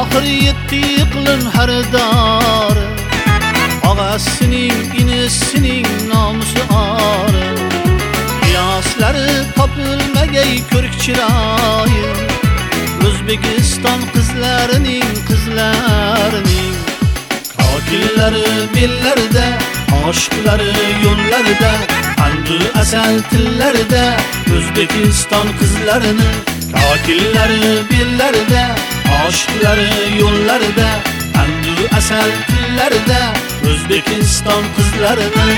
Ahir yetti iqlim haridor, og'asining inisining nomusi or. Qiyoslari topilmagay ko'rik chiroyi, O'zbekiston qizlarining kokillari bellarida, oshiqlari yo'llarida, andu asal tillarida. O'zbekiston qizlarini kokillari bellarida, oshiqlari yo'llarida, andu asal tillarida. O'zbekiston qizlarini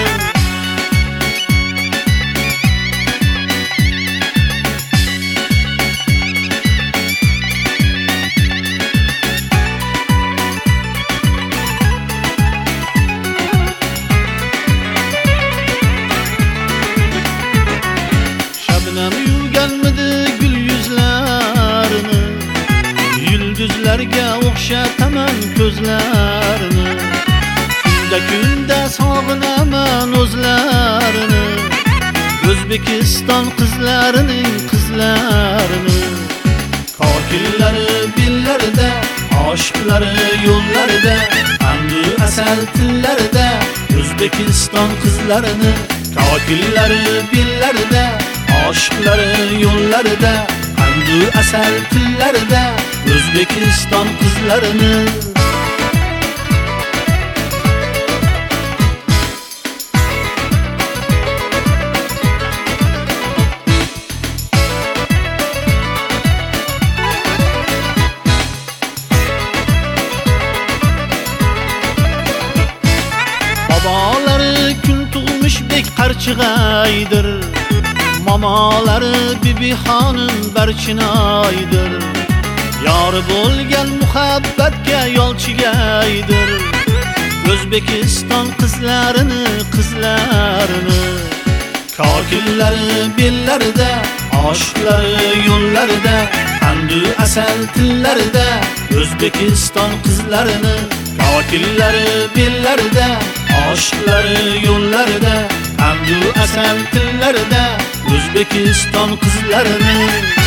Şebnem yuganmidi gül yüzlarini, yulduzlarga o'xshataman ko'zlarini. Kunda sog'inaman o'zlarini, O'zbekiston qizlarining kokillari bellarida, oshiqlari yo'llarida, andu asal tillarida. O'zbekiston qizlarini kokillari bellarida, oshiqlari yo'llarida, andu asal tillarida. O'zbekiston qizlarini Babalari kun tug'mish bek qarchig'aydir, Mamalari bibi xonim barchinoydir. Yori bo'lgan muhabbatga yo'lchigaydir, O'zbekiston qizlarini kokillari bellarida, oshiqlari yo'llarida, andu asal tillarida. O'zbekiston qizlarini kokillari bellarida, oshiqlari yo'llarida, andu asal tillarida. O'zbekiston qizlarini